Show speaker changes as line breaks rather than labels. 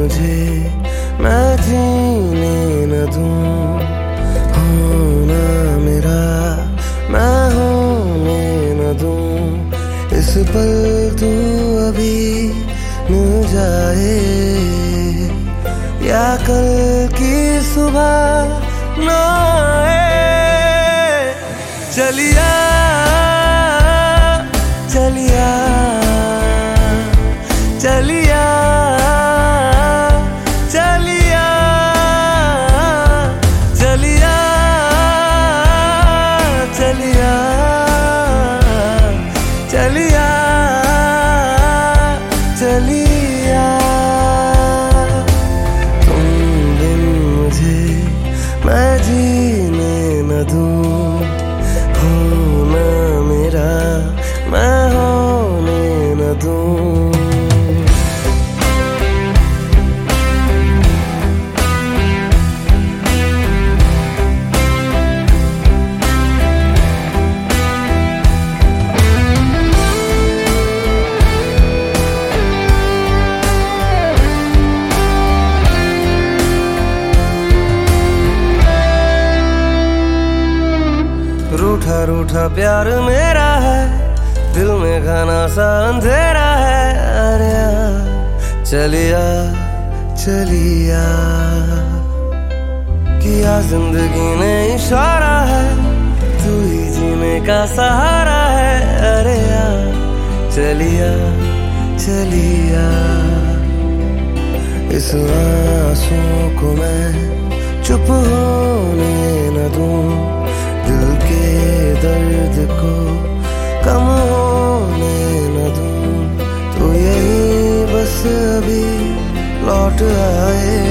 मुझे मैं जीने न दूं, होना मेरा मैं होने न दूं। इस पल तू अभी मिल जाए या कल की सुबह न आए। चलिया चलिया चलिया चलिया चलिया चलिया चलिया चलिया। तुम बिन मुझे मैं जीने न दूं, होना मेरा मैं होने न दूं। रूठा रूठा प्यार मेरा है, दिल में घना सा अंधेरा है। अरे चलिया चलिया किया जिंदगी ने इशारा है, तू ही जीने का सहारा है। अरे चलिया चलिया इस आंसू को मैं चुप होने न दूं, दिल के दर्द को कम होने न दूं। तो यही बस अभी लौट आए।